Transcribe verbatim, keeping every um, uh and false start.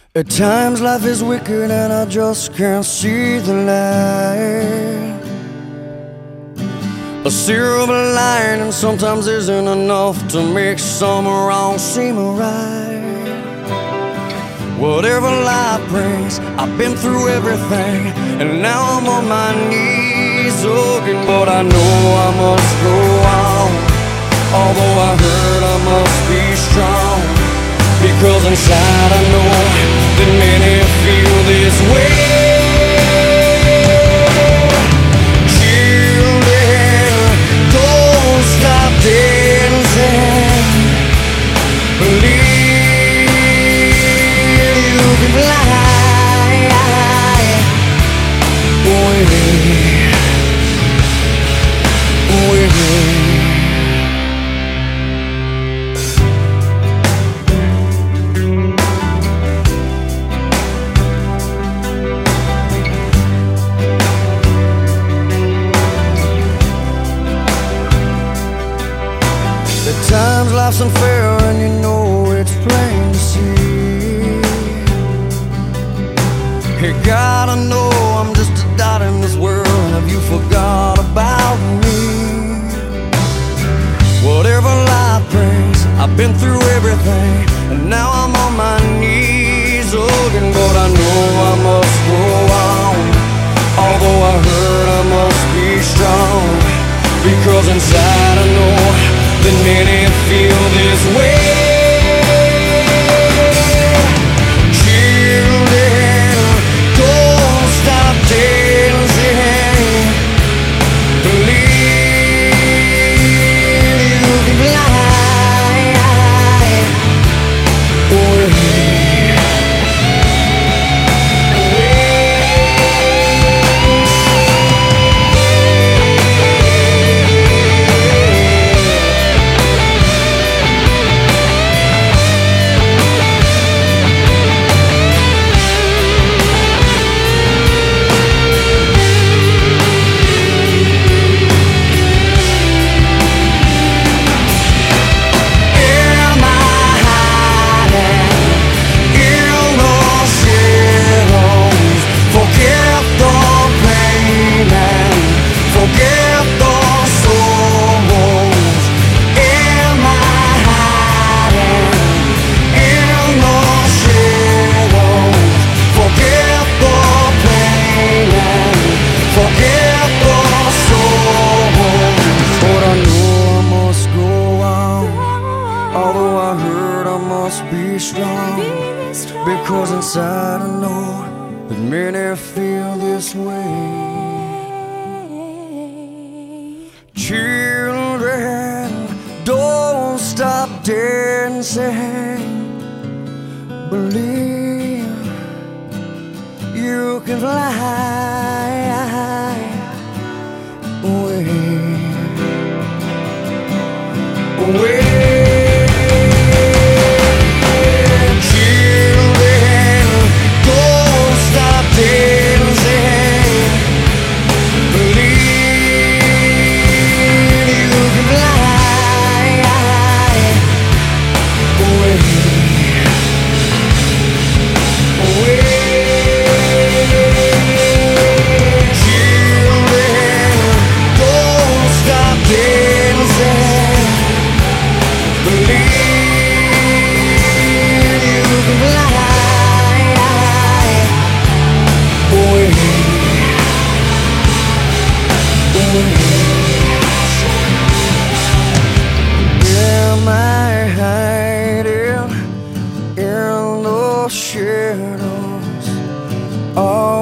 At times life is wicked and I just can't see the light. A silver lining sometimes isn't enough to make some wrong seem right. Whatever life brings, I've been through everything, and now I'm on my knees looking. But I know I must go on. Although I hurt, I must be strong, because inside I know that many feel this way. Children, don't stop dancing. Believe you can fly with me. At times life's unfair and you know it's plain to see. You gotta know I'm just a dot in this world. Have you forgot about me? Whatever life brings, I've been through everything, and now I'm on my knees looking. But I know I must go on. Although I hurt, I must be strong, because inside I know that many feel this way. Children, don't stop dancing. Believe you can fly away. Be strong, because inside I know that many feel this way. Children, don't stop dancing. Believe you can fly away, away. Am I hiding in the shadows? Oh,